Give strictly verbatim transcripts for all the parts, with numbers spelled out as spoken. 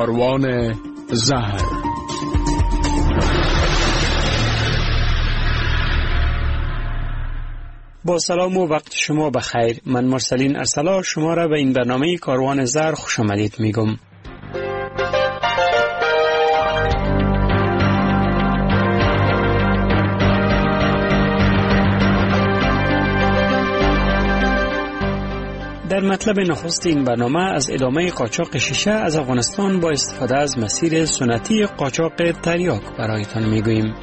کاروان زهر. با سلام و وقت شما بخیر. من مرسلین ارسلا شما را به این برنامه کاروان زهر خوش آمدید میگم. در مطلب نخست این برنامه از ادامه قاچاق شیشه از افغانستان با استفاده از مسیر سنتی قاچاق تریاک برایتان میگوییم.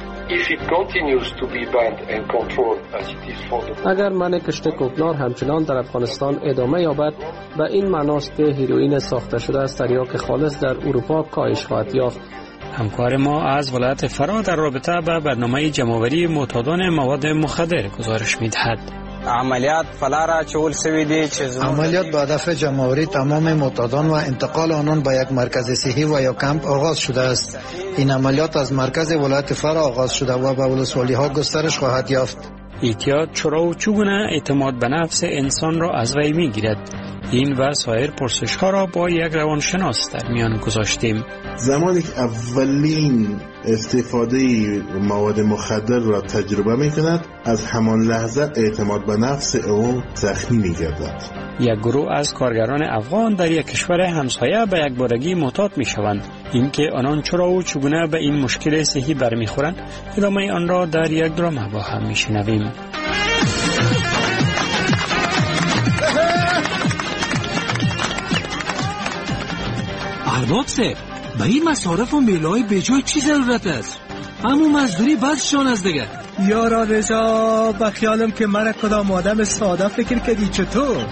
اگر منع کشت کوکنار همچنان در افغانستان ادامه یابد، به این معناست که هیروئین ساخته شده از تریاک خالص در اروپا کاهش خواهد یافت. همکار ما از ولایت فرا در رابطه با برنامه جمع‌آوری معتادان مواد مخدر گزارش می‌دهد. عملیات فلارا چول سوی دی عملیات با هدف جمع‌آوری تمام معتادان و انتقال آنان به یک مرکز صحی و یا کمپ آغاز شده است. این عملیات از مرکز ولایت فرا آغاز شده و به ولسوالی‌ها گسترش خواهد یافت. اعتیاد چرا و چگونه اعتماد به نفس انسان را از وی می‌گیرد؟ این و سایر پرسش‌ها را با یک روانشناس در میان گذاشتیم. زمانی که اولین استفاده مواد مخدر را تجربه می‌کند، از همان لحظه اعتماد به نفس او زخمی می‌گردد. یک گروه از کارگران افغان در یک کشور همسایه به یک بارگی معتاد می‌شوند. اینکه آنان چرا و چگونه به این مشکل صحی برمی‌خورند، ادامه آن را در یک درام با هم می‌شنویم. ارباب صاحب، به این مصارف و میلای بجای چی ضرورت است؟ همون مزدوری بسشان از دیگه. یارا رضا، با خیالم که من کدام آدم ساده فکر کردی چطور؟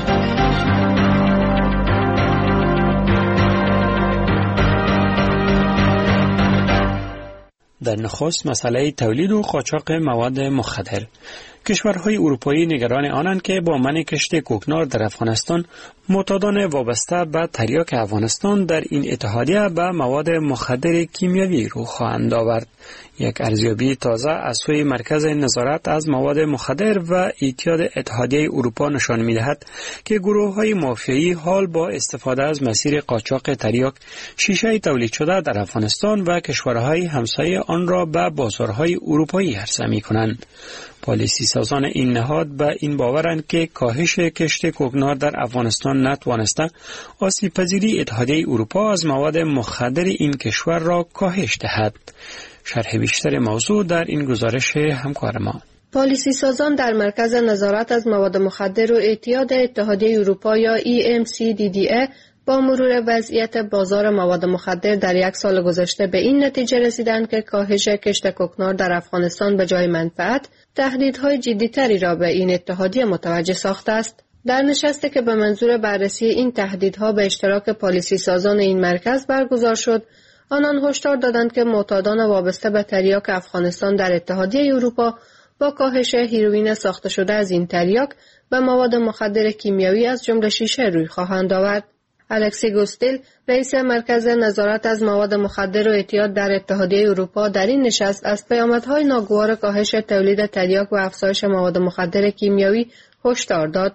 در نخست مسئله تولید و قاچاق مواد مخدر. کشورهای اروپایی نگران آنند که با منع کشت کوکنار در افغانستان معتادان وابسته به تریاک افغانستان در این اتحادیه به مواد مخدر کیمیاوی رو خواهند آورد. یک ارزیابی تازه از سوی مرکز نظارت از مواد مخدر و اعتیاد اتحادیه اروپا نشان می‌دهد که گروه‌های مافیایی حال با استفاده از مسیر قاچاق تریاک شیشه تولید شده در افغانستان و کشورهای همسایه آن را به بازارهای اروپایی عرضه می‌کنند. پالیسی سازان این نهاد به این باورند که کاهش کشت کوکنار در افغانستان نتوانسته آسیب پذیری اتحادیه اروپا از مواد مخدر این کشور را کاهش دهد. شرح بیشتر موضوع در این گزارش همکار ما. پالیسی سازان در مرکز نظارت از مواد مخدر و اعتیاد اتحادیه اروپا یا ای ام سی دی دی ای با مرور وضعیت بازار مواد مخدر در یک سال گذشته به این نتیجه رسیدند که کاهش کشت کوکنار در افغانستان به جای منفعت تهدیدهای جدی‌تری را به این اتحادیه متوجه ساخته است. در نشستی که به منظور بررسی این تهدیدها به اشتراک پالیسی سازان این مرکز برگزار شد، آنان هشدار دادند که معتادان وابسته به تریاک افغانستان در اتحادیه اروپا با کاهش هیروئین ساخته شده از این تریاک به مواد مخدر کیمیاوی از جمله شیشه روی خواهند آورد. الکسی گوستیل، رئیس مرکز نظارت از مواد مخدر و اعتیاد در اتحادیه اروپا، در این نشست از پیامدهای ناگوار کاهش تولید تریاک و افزایش مواد مخدر کیمیاوی هشدار داد.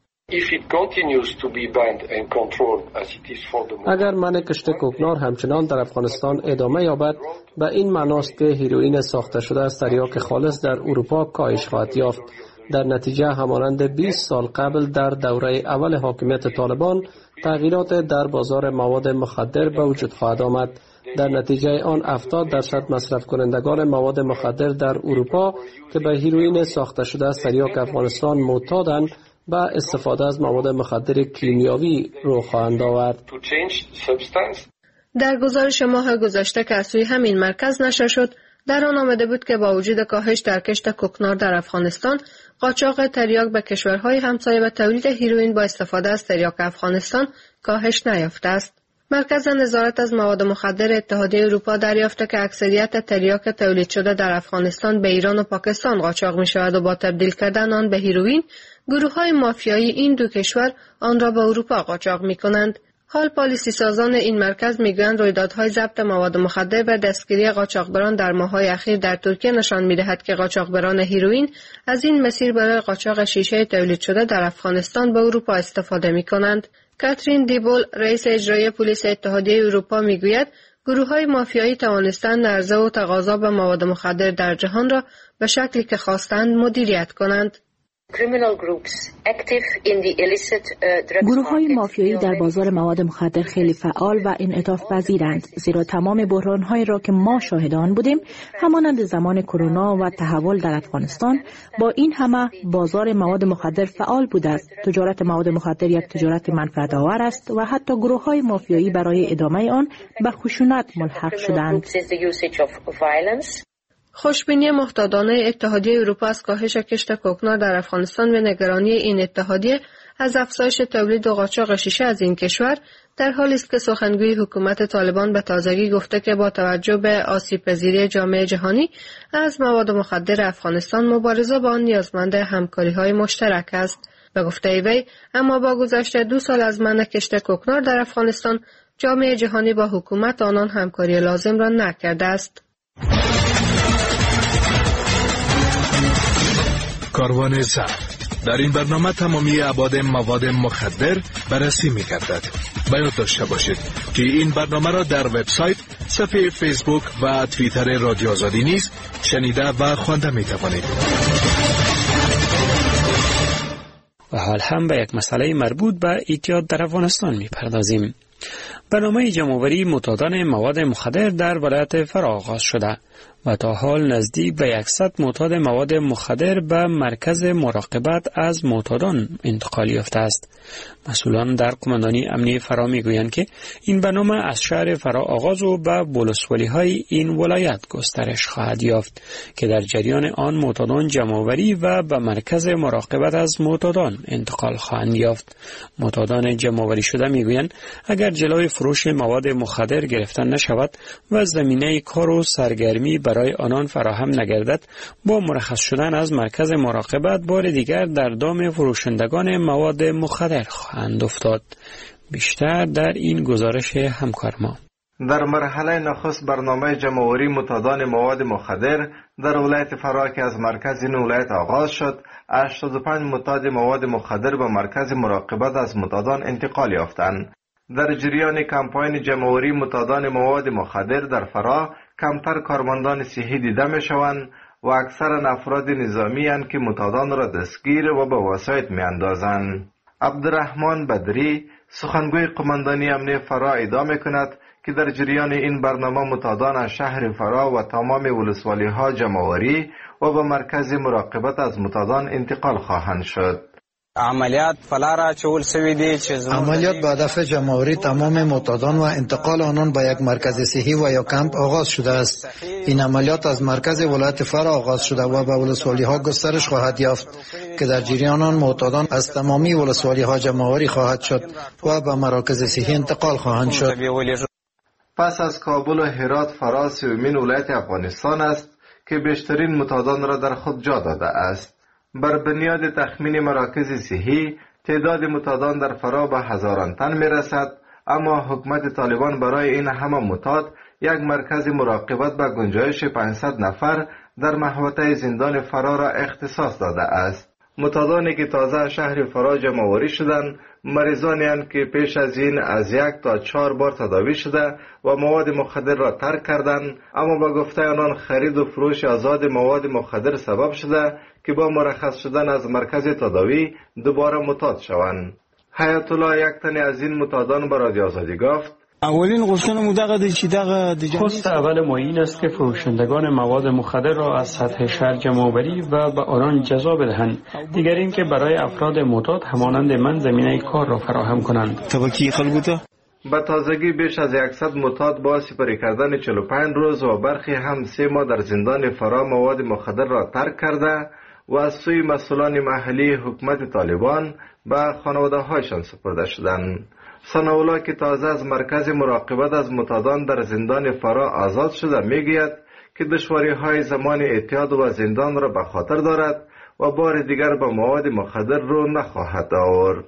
اگر منع کشت کوکنار همچنان در افغانستان ادامه یابد، به این معناست که هیروئین ساخته شده از تریاک خالص در اروپا کاهش خواهد یافت. در نتیجه همانند بیست سال قبل در دوره اول حاکمیت طالبان تغییرات در بازار مواد مخدر به وجود خواهد آمد. در نتیجه آن هفتاد درصد مصرف کنندگان مواد مخدر در اروپا که به هیروئین ساخته شده از تریاک افغانستان معتادند به استفاده از مواد مخدر کیمیاوی رو خواهند آورد. در گزارش ماه گذشته که از سوی همین مرکز نشر شد، در آن آمده بود که با وجود کاهش در کشت کوکنار در افغانستان، قاچاق تریاک به کشورهای همسایه و تولید هیروئین با استفاده از تریاک افغانستان کاهش نیافته است. مرکز نظارت از مواد مخدر اتحادیه اروپا دریافته که اکثریت تریاک تولید شده در افغانستان به ایران و پاکستان قاچاق می شود و با تبدیل کردن آن به هیروئین، گروه‌های مافیایی این دو کشور آن را به اروپا قاچاق می کنند. حال پالیسی سازان این مرکز میگویند رویدادهای ضبط مواد مخدر و دستگیری قاچاقبران در ماه‌های اخیر در ترکیه نشان می‌دهد که قاچاقبران هیروئین از این مسیر برای قاچاق شیشه تولید شده در افغانستان به اروپا استفاده می‌کنند. کاترین دیبول رئیس اجرایی پلیس اتحادیه اروپا میگوید گروه‌های مافیایی توانستند عرضه و تقاضا به مواد مخدر در جهان را به شکلی که خواستند مدیریت کنند. گروه‌های مافیایی در بازار مواد مخدر خیلی فعال و انعطاف پذیرند، زیرا تمام بحران‌هایی را که ما شاهد آن بودیم همانند زمان کرونا و تحول در افغانستان، با این همه بازار مواد مخدر فعال بوده است. تجارت مواد مخدر یک تجارت منفعت آور است و حتی گروه‌های مافیایی برای ادامه آن به خشونت ملحق شدند. خوشبینی محتاطانه اتحادیه اروپا از کاهش کشت کوکنار در افغانستان و نگرانی این اتحادیه از افزایش تولید و قاچاق شیشه از این کشور در حالی است که سخنگوی حکومت طالبان به تازگی گفته که با توجه به آسیب‌پذیری جامعه جهانی از مواد مخدر افغانستان مبارزه با آن نیازمند همکاری‌های مشترک است. به گفته وی اما با گذشت دو سال از منع کشت کوکنار در افغانستان جامعه جهانی با حکومت آنان همکاری لازم را نکرده است. کاروان زهر. در این برنامه تمامی ابعاد مواد مخدر بررسی می‌گردد. باید داشته باشید که این برنامه را در وبسایت، صفحه فیسبوک و توییتر رادیو آزادی نیز شنیده و خوانده می‌توانید. و حال هم به یک مسئله مربوط به اعتیاد در افغانستان می‌پردازیم. برنامه جمع‌آوری معتادان مواد مخدر در ولایت فرا آغاز شده و تا حال نزدیک به صد معتاد مواد مخدر به مرکز مراقبت از معتادان انتقال یافته است. مسئولان در قماندانی امنیه فرا میگویند که این برنامه از شهر فرا آغاز و به ولسوالی‌های این ولایت گسترش خواهد یافت که در جریان آن معتادان جمع‌آوری و به مرکز مراقبت از معتادان انتقال خواهند یافت. معتادان جمع‌آوری شده میگویند اگر جلوی فروش مواد مخدر گرفته نشود و زمینه کار و سرگرمی برای آنان فراهم نگردد، با مرخص شدن از مرکز مراقبت بار دیگر در دام فروشندگان مواد مخدر خواهند افتاد. بیشتر در این گزارش همکار ما. در مرحله نخست برنامه جمع‌آوری معتادان مواد مخدر در ولایت فرا که از مرکز این ولایت آغاز شد، هشتاد و پنج معتاد مواد مخدر به مرکز مراقبت از معتادان انتقال یافتند. در جریان کمپاین جمع‌آوری معتادان مواد مخدر در فرا کمتر کارمندان صحی دیده می شوند و اکثر افراد نظامی اند که معتادان را دستگیر و به وسایط می اندازند. عبدالرحمن بدری سخنگوی قماندانی امنیه فرا ادعا می کند که در جریان این برنامه معتادان از شهر فرا و تمام ولسوالی ها جمع‌آوری و به مرکز مراقبت از معتادان انتقال خواهند شد. عملیات فلارا چول سوی دی چه عملیات با هدف جمع‌آوری تمام معتادان و انتقال آنان به یک مرکز صحی و یا کمپ آغاز شده است. این عملیات از مرکز ولایت فرا آغاز شده و به ولسوالی ها گسترش خواهد یافت که در جریان آن معتادان از تمامی ولسوالی ها جمع‌آوری خواهد شد و به مراکز صحی انتقال خواهند شد. پس از کابل و هرات فرا سومین ولایت افغانستان است که بیشترین معتادان را در خود جا داده است. بر بنیاد تخمین مراکز صحی تعداد معتادان در فرا به هزاران تن می رسد، اما حکومت طالبان برای این همه معتاد یک مرکز مراقبت به گنجایش پانصد نفر در محوطه زندان فرا را اختصاص داده است. معتادانی که تازه شهر فرا جمع‌آوری شدند مریضانی اند که پیش از این از یک تا چهار بار تداوی شده و مواد مخدر را ترک کردند، اما با گفته آنان خرید و فروش آزاد مواد مخدر سبب شده که با مرخص شدن از مرکز تداوی دوباره معتاد شوند. حیات الله یک تن از این معتادان به رادیو آزادی گفت: اولین قسطن مدقه چی دقه دیگه خواست اول ما این است که فروشندگان مواد مخدر را از سطح شهر جمع‌آوری و به آنان جزا بدهند. دیگر این که برای افراد معتاد همانند من زمینه کار را فراهم کنند. تبکی خلقوتا به تازگی بیش از صد معتاد با سپری کردن چهل و پنج روز و برخی هم سه ماه در زندان فرا مواد مخدر را ترک کرده و از سوی مسئولان محلی حکومت طالبان به خانواده هایشان سپرده شدند. ثناءالله که تازه از مرکز مراقبت از معتادان در زندان فرا آزاد شده میگوید که دشواری های زمان اعتیاد و زندان را به خاطر دارد و بار دیگر به مواد مخدر رو نخواهد آورد.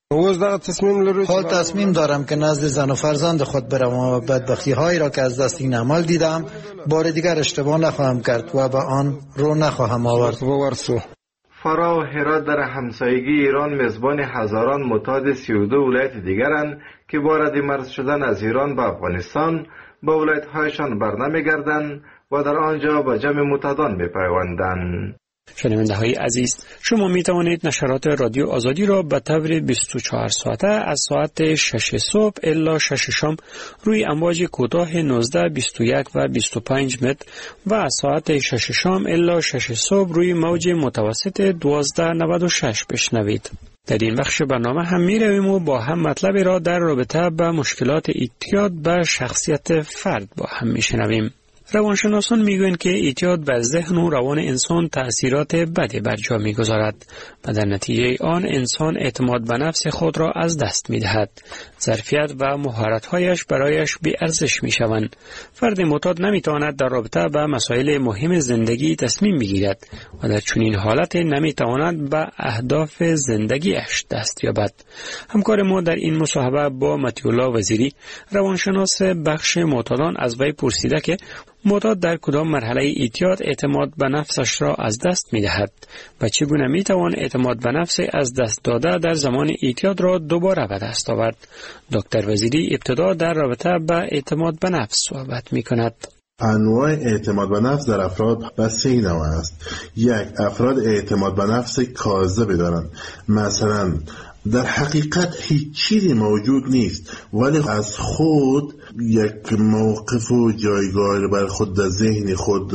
حال تصمیم دارم که نزد زن و فرزند خود بروم و بدبختی هایی را که از دست این عمل دیدم بار دیگر اشتباه نخواهم کرد و به آن رو نخواهم آورد. فرا و هرات در همسایگی ایران میزبان هزاران معتاد سی و دو ولایت دیگرند که بارد مرز شدن از ایران به افغانستان با ولایت‌هایشان برنمیگردند و در آنجا به جمع معتادان می‌پیوندند. شنونده های عزیز، شما می توانید نشرات رادیو آزادی را به طور بیست و چهار ساعته از ساعت شش صبح الی شش شام روی امواج کوتاه نوزده، بیست و یک و بیست و پنج متر و از ساعت شش شام الی شش صبح روی موج متوسط دوازده نود و شش بشنوید. در این بخش برنامه هم می رویم و با هم مطلبی را در رابطه با مشکلات اعتیاد به شخصیت فرد با هم می شنویم. روانشناسان میگویند که اعتیاد بر ذهن و روان انسان تأثیرات بدی بر جا میگذارد و در نتیجه آن انسان اعتماد به نفس خود را از دست میدهد. ظرفیت و مهارت‌هایش برایش بی ارزش میشوند. فرد معتاد نمیتواند در رابطه با مسائل مهم زندگی تصمیم بگیرد و در چنین حالت نمیتواند به اهداف زندگیش دست یابد. همکار ما در این مصاحبه با مطیع الله وزیری، روانشناس بخش معتادان، از وی پرسیده که معتاد در کدام مرحله اعتیاد اعتماد به نفسش را از دست می دهد و چگونه می توان اعتماد به نفس از دست داده در زمان اعتیاد را دوباره به دست آورد. دکتر وزیری ابتدا در رابطه با اعتماد به نفس صحبت می کند. انواع اعتماد به نفس در افراد به سه نوع است. یک، افراد اعتماد به نفس کاذب دارند. مثلا در حقیقت هیچ چیزی موجود نیست ولی از خود یک موقف و جایگاه بر خود در ذهن خود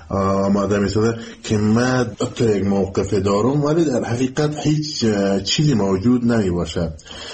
آماده می‌سازه که من تا یک موقف دارم ولی در حقیقت هیچ چیزی موجود نمی باشد.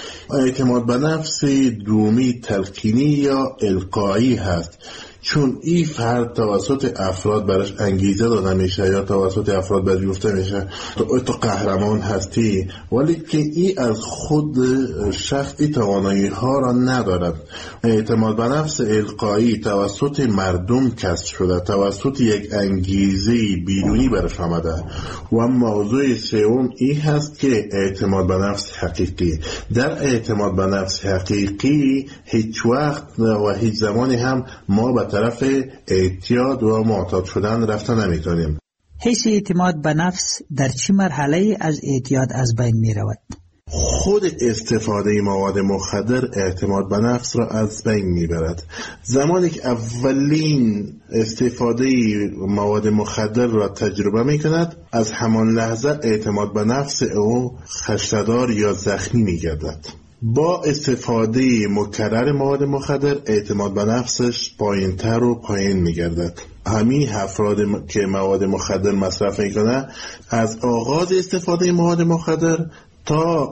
اعتماد به نفس دومی تلقینی یا القایی هست، چون این فرد توسط افراد برش انگیزه داده میشه یا توسط افراد برش گفته میشه تو تو قهرمان هستی، ولی که این از خود شخص این توانایی ها را ندارد. اعتماد به نفس القایی توسط مردم کسب شده، توسط یک انگیزه بیرونی برش آمده. و موضوع سوم این هست که اعتماد به نفس حقیقی. در اعتماد به نفس حقیقی هیچ وقت و هیچ زمانی هم ما به طرف اعتیاد و معتاد شدن رفته نمیتونیم. حس اعتماد به نفس در چه مرحله از اعتیاد از بین می رود؟ خود استفاده مواد مخدر اعتماد به نفس را از بین میبرد. زمانی که اولین استفاده مواد مخدر را تجربه میکند، از همان لحظه اعتماد به نفس او خشتدار یا زخمی میگردد. با استفاده مکرر مواد مخدر اعتماد به نفسش پایین تر و پایین میگردد. همین افراد که مواد مخدر مصرف میکنه، از آغاز استفاده مواد مخدر تا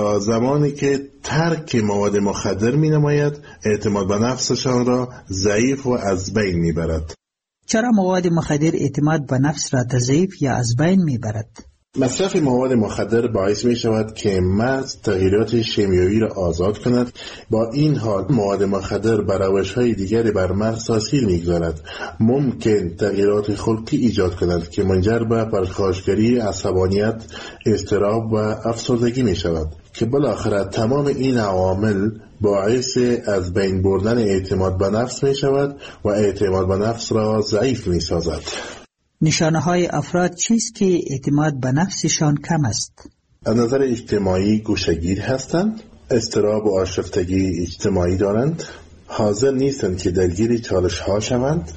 زمانی که ترک مواد مخدر می نماید اعتماد به نفسشان را ضعیف و از بین می برد. چرا مواد مخدر اعتماد به نفس را ضعیف یا از بین می برد؟ مصرف مواد مخدر باعث می شود که مغز تغییرات شیمیایی را آزاد کند. با این حال مواد مخدر بر روش‌های دیگری بر مغز تاثیر می‌گذارد. ممکن تغییرات خلقی ایجاد کند که منجر به پرخاشگری، عصبانیت، اضطراب و افسردگی می شود که بالاخره تمام این عوامل باعث از بین بردن اعتماد به نفس می شود و اعتماد به نفس را ضعیف می سازد. نشانه های افراد چیست که اعتماد به نفسشان کم است؟ از نظر اجتماعی گوشه‌گیر هستند، اضطراب و آشفتگی اجتماعی دارند، حاضر نیستند که درگیر چالش ها شوند،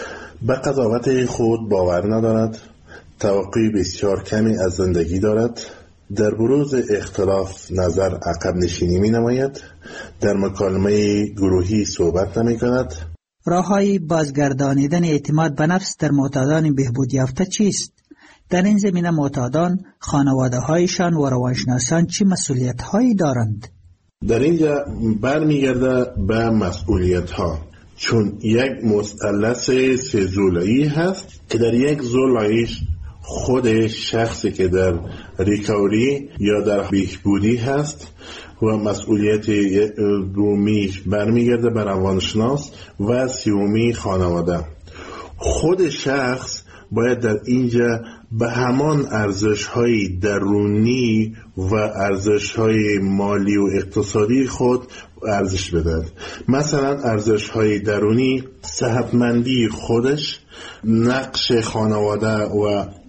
به قضاوت خود باور ندارد، توقع بسیار کمی از زندگی دارد، در بروز اختلاف نظر عقب نشینی می نماید، در مکالمه گروهی صحبت نمی کند. راه‌های بازگردانیدن اعتماد به نفس در معتادان بهبود یافته چیست؟ در این زمینه معتادان، خانواده‌هایشان و روانشناسان چه مسئولیت‌هایی دارند؟ در اینجا برمیگرده به مسئولیت‌ها، چون یک مثلث سه ضلعی هست که در یک ضلعش خود شخصی که در ریکاوری یا در بهبودی هست و مسئولیت دومیش برمیگرده به روانشناس و سومی خانواده. خود شخص باید در اینجا به همان ارزش‌های درونی و ارزش‌های مالی و اقتصادی خود ارزش بدهد. مثلا ارزش‌های درونی، صحتمندی خودش، نقش خانواده و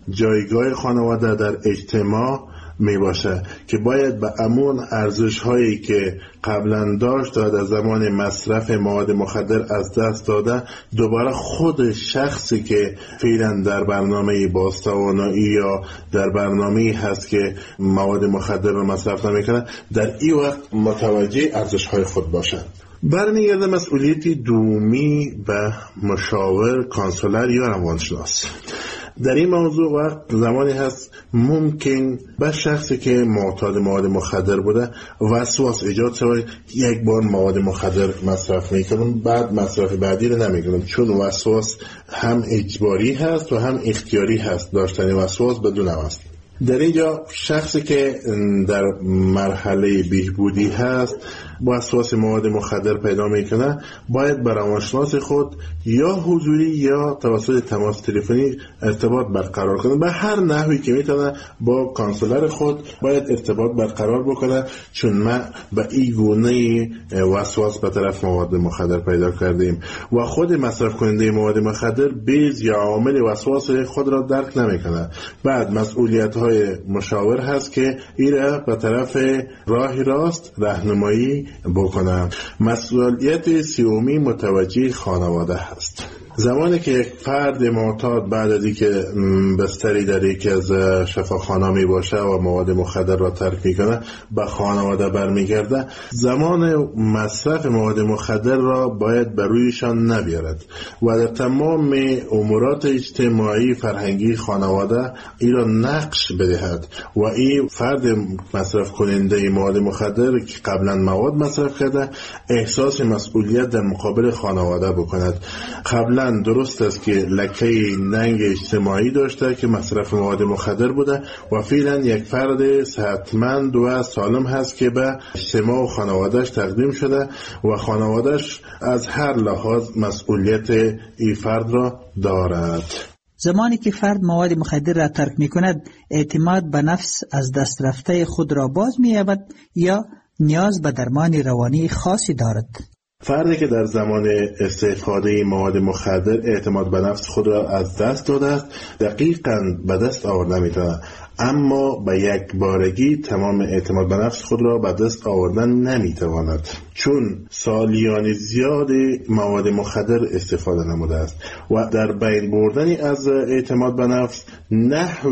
جایگاه خانواده در اجتماع می باشه که باید به امون ارزش هایی که قبلا داشت و در زمان مصرف مواد مخدر از دست داده، دوباره خود شخصی که فعلا در برنامه بازتوانایی یا در برنامه هست که مواد مخدر رو مصرف نمیکنه، در این وقت متوجه ارزش های خود باشه. برمیگرده مسئولیتی دومی به مشاور، کانسولر یا روانشناس. در این موضوع وقت زمانی هست ممکن به شخصی که معتاد مواد مخدر بوده وسواس ایجاد شود، یک بار مواد مخدر مصرف میکنم بعد مصرف بعدی رو نمیکنم، چون وسواس هم اجباری هست و هم اختیاری هست. داشتن وسواس بدون است. در اینجا شخصی که در مرحله بهبودی هست وسواس مواد مخدر پیدا میکنه، باید با روانشناس خود یا حضوری یا توسط تماس تلفنی ارتباط برقرار کنه. به هر نحوی که میتونه با کانسولر خود باید ارتباط برقرار بکنه، چون ما به این گونه وسواس به طرف مواد مخدر پیدا کردیم و خود مصرف کننده مواد مخدر بیز یا عامل وسواس خود را درک نمیکنه. بعد مسئولیت های مشاور هست که این را به طرف راه راست راهنمایی بکنم. مسئولیت سیومی متوجه خانواده هست. زمانی که یک فرد معتاد بعد از اینکه بستری در یکی از شفاخانه‌ها می باشه و مواد مخدر را ترک میکنه به خانواده برمیگرده، زمان مصرف مواد مخدر را باید بر رویشان نبیارد و در تمام امورات اجتماعی فرهنگی خانواده این را نقش بدهد و این فرد مصرف کننده مواد مخدر که قبلا مواد مصرف کرده احساس مسئولیت در مقابل خانواده بکند. قبلا درست است که لکه ننگ اجتماعی داشته که مصرف مواد مخدر بوده و فعلا یک فرد صحتمند و سالم هست که به اجتماع و خانوادهش تقدیم شده و خانوادهش از هر لحاظ مسئولیت این فرد را دارد. زمانی که فرد مواد مخدر را ترک می کند، اعتماد به نفس از دست رفته خود را باز می یابد یا نیاز به درمان روانی خاصی دارد. فردی که در زمان استفاده مواد مخدر اعتماد به نفس خود را از دست داده است دقیقاً به دست آورده میتواند، اما به یک بارگی تمام اعتماد به نفس خود را به دست آوردن نمیتواند، چون سالیان زیاد مواد مخدر استفاده نموده است و در بین بردن از اعتماد به نفس نحو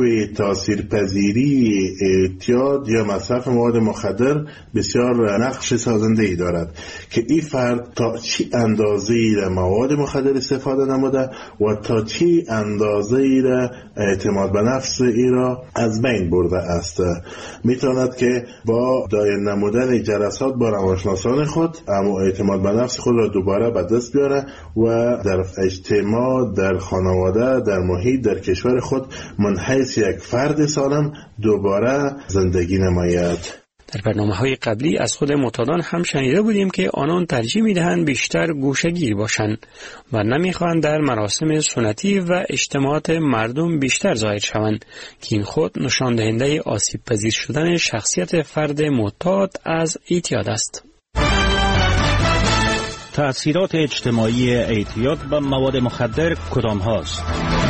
تاثیرپذیری اعتیاد یا مصرف مواد مخدر بسیار نقش سازنده ای دارد که این فرد تا چی اندازه را مواد مخدر استفاده نموده و تا چی اندازه را اعتماد به نفس ای را از بین برده است. میتواند که با دایر نمودن جلسات با روانشناسان خود اما اعتماد به نفس خود را دوباره به دست بیاره و در اجتماع، در خانواده، در محیط، در کشور خود منحیث یک فرد سالم دوباره زندگی نماید. در برنامه‌های قبلی از خود معتادان هم شنیده بودیم که آنان ترجیح می‌دهند بیشتر گوشه‌گیر باشند و نمی‌خواهند در مراسم سنتی و اجتماعات مردم بیشتر ظاهر شوند که این خود نشان دهنده آسیب پذیر شدن شخصیت فرد معتاد از اعتیاد است. تأثیرات اجتماعی اعتیاد به مواد مخدر کدام هاست؟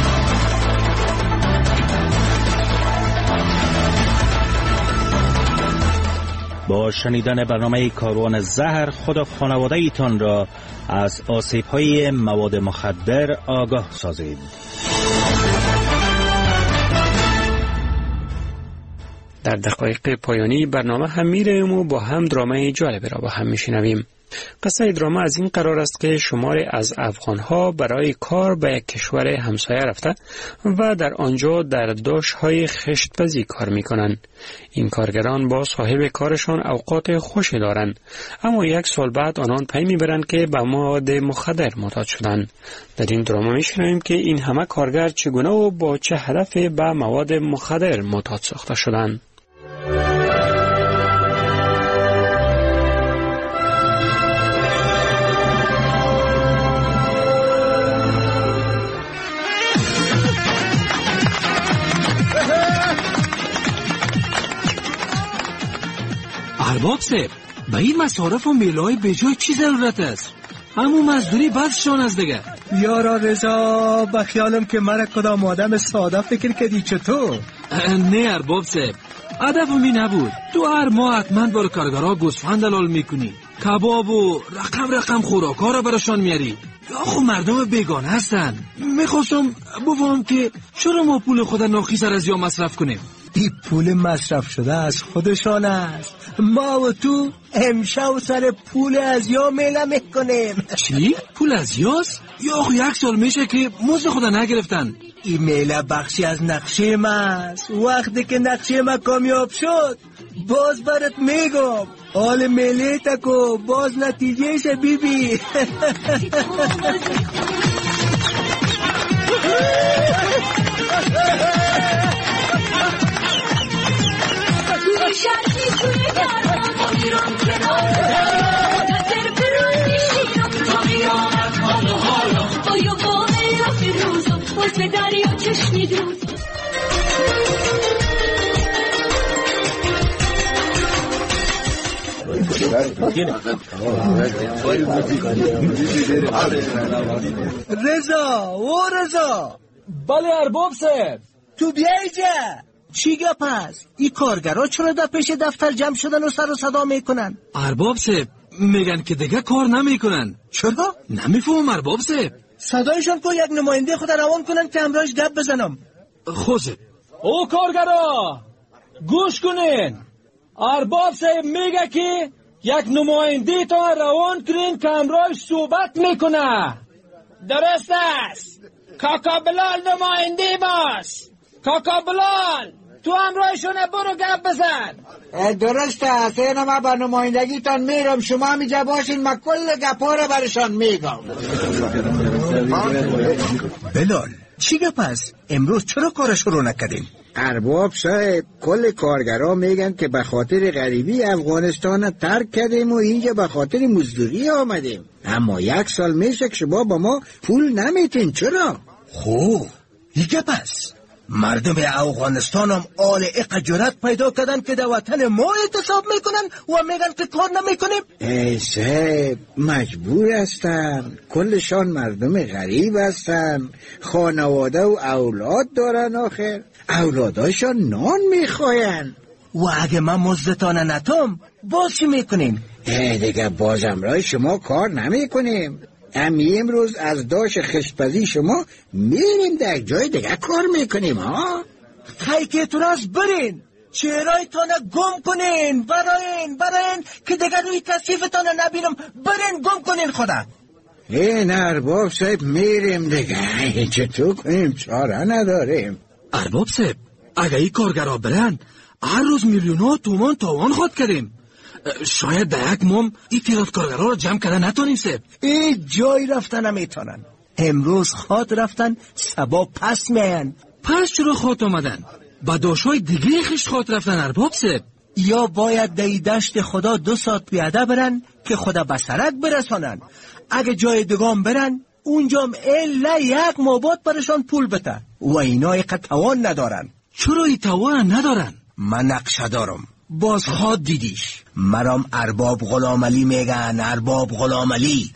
با شنیدن برنامه کاروان زهر خدا خانواده ایتان را از آسیب‌های مواد مخدر آگاه سازید. در دقایق پایانی برنامه هم میریم و با هم درامه جالب را با هم میشنویم. قصه دراما از این قرار است که شماری از افغان‌ها برای کار به یک کشور همسایه رفته و در آنجا در داشت‌های خشت‌پزی کار می‌کنند. این کارگران با صاحب کارشان اوقات خوشی دارند، اما یک سال بعد آنان پی می‌برند که به مواد مخدر معتاد شدند. در این دراما می‌شنویم که این همه کارگر چگونه و با چه هدف به مواد مخدر معتاد ساخته شدند. ارباب صاحب، به این مصارف و میلای به جای چی ضرورت است؟ همون مزدوری بعدشان از دیگه. یارا رضا با خیالم که مرا کدام آدم ساده فکر کردی چطور؟ نه ارباب صاحب، هدفم این نبود. تو هر ماه حتما بر کارگرها گوسفند دلال میکنی، کباب و رقم رقم خوراکا را براشان میاری. یا خب مردم بیگانه هستن. میخواستم بفهم که چرا ما پول خود ناخیزر از یا مصرف کنیم؟ این پول مصرف شده از خودشان است. ما و تو امشب سر پول از یا میله میکنیم. چی؟ پول از یاست؟ یا خب یک سال میشه که مزد خود نگرفتن. این میله بخشی از نقشه ما است. وقتی که نقشه ما کامیاب شد باز برات میگم. حال میله تکو باز نتیجه شه بی بی. رضا و رضا. بله ارباب صاحب. تو بیایی جا. چی گپ هست؟ این کارگرها چرا در پیش دفتر جمع شدن و سر و صدا میکنن؟ ارباب صاحب میگن که دیگه کار نمیکنن. چرا؟ نمیفهم ارباب صاحب. صدایشان کو یک نماینده خود روان کنن که امراش گپ بزنم. خوزه او کارگرها گوش کنین. ارباب صاحب میگه که یک نماینده تا روان کنین که امراش صحبت میکنه. درست است. کاکا بلال نماینده باش. کاکا بلال تو همراهشونه برو گپ بزن. درست است. اینا ما با نمایندگیتان میرم، شما همیجا باشین، ما کل گپا رو برشان میگم. بلال چی گپ است؟ امروز چرا کارش رو نکردین؟ ارباب صاحب کل کارگرها میگن که به خاطر غریبی افغانستان ترک کردیم و اینجا به خاطر مزدوری آمدیم. اما یک سال میشه که شما با ما پول نمیتین. چرا؟ خوب این گپ است. مردم افغانستان هم آل اق جرأت پیدا کردن که در وطن ما اعتصاب میکنن و میگن که کار نمیکنیم. ای صاحب مجبور هستن. کلشان مردم غریب هستن، خانواده و اولاد دارن، آخر اولاداشان نان میخواین. و اگه من مزدتان نتم باز چی میکنیم؟ ای دیگه بازم رای شما کار نمیکنیم. امی امروز از داش خشپزی شما میریم در جای دیگه کار میکنیم. ها خیکتون از برین، چهرهایتان گم کنین، براین براین که دیگه روی تصیفتان نبینم. برین گم کنین خدا. این ارباب صاحب میریم دیگه. چطور کنیم؟ چاره نداریم. ارباب صاحب اگه این کارگرها برن هر روز میلیون ها تومان تاوان خود کردیم. شاید در یک مام این تعداد کارگرها رو جمع کردن نتونیم صاحب. این جای رفتن نمیتونن. امروز خاط رفتن سبا پس میان. پس چرا خاط آمدن؟ با داشای دیگه خشت خاط رفتن ارباب صاحب. یا باید دی دشت خدا دو ساعت پیاده برن که خدا بسرک برسانن. اگه جای دگام برن اونجام الا یک مابات برشان پول بده و اینا یک توان ندارن. چرا ای توان ندارن؟ من نقشه دارم. باز خواد دیدیش. مرام ارباب غلام علی میگن. ارباب غلام علی.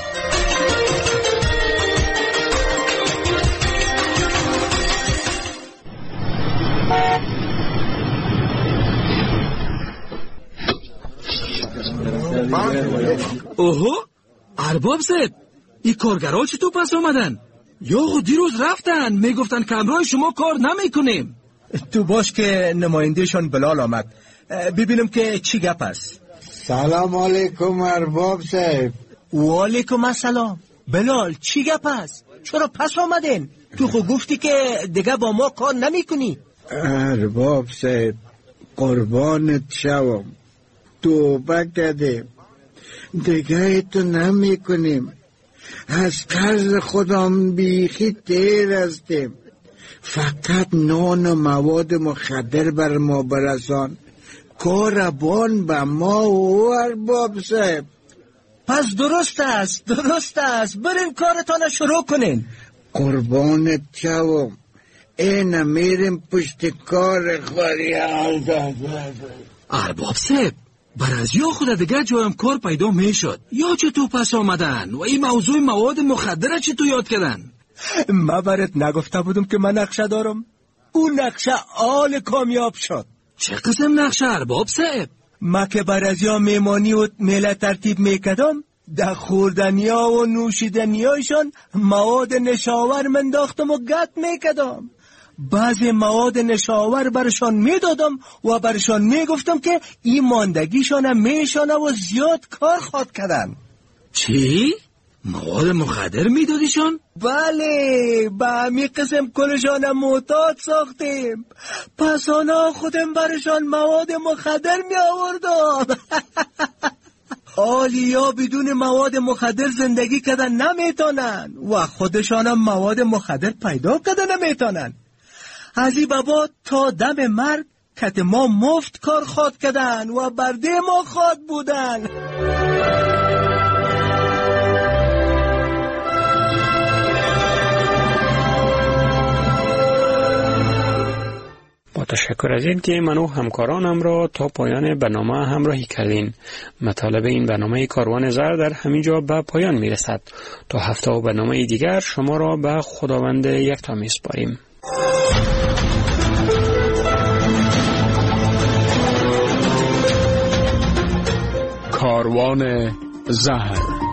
اوهو ارباب صاحب این کارگرها چطور پس آمدن؟ یا خود دیروز رفتن میگفتن که همراه شما کار نمیکنیم. تو باش که نمایندهشان بلال آمد. ببینم که چی گپ است. سلام علیکم ارباب صاحب. و علیکم السلام. بلال چی گپ است؟ چرا پس آمدین؟ تو خود گفتی که دیگه با ما کار نمی کنی. ارباب صاحب قربانت شوم، توبه کردیم، دیگه تو نمی کنیم. از قرض خودم بیخی تیر هستیم. فقط نان و مواد مخدر بر ما برسان. کاربان به ما و ارباب صاحب. پس درست است درست است. برین کارتان شروع کنین. قربانت شوم، اینا میریم پشت کار خوری. ارباب صاحب برازیا خود دیگه جایم کار پیدا میشد یا چطور پس آمدن و این موضوع مواد مخدر چطور یاد کردن؟ ما برات نگفته بودم که من نقشه دارم؟ اون نقشه آل کامیاب شد. چه قسم نقشه ارباب صاحب؟ ما که برازیا میمانی و میله ترتیب میکردم در خوردنیا و نوشیدنیایشان مواد نشاور منداختم و گت میکردم. بعضی مواد نشاور برشان میدادم و برشان میگفتم که این ماندگیشان میشانه و زیاد کار خواد کردن. چی؟ مواد مخدر میدادیشان؟ بله، به همی قسم کلشان معتاد ساختیم. پس آنا خودم برشان مواد مخدر می آوردم. آلیا بدون مواد مخدر زندگی کردن نمیتونن و خودشان هم مواد مخدر پیدا کردن نمیتونن. از این بابا تا دم مرگ کت ما مفت کار خواد کردن و برده ما خواد بودن. با تشکر از این که من و همکارانم را تا پایان برنامه همراهی کردین. مطالب این برنامه کاروان زر در همینجا به پایان می رسد. تا هفته و برنامه دیگر شما را به خداوند یکتا می سپاریم. کاروان زهر.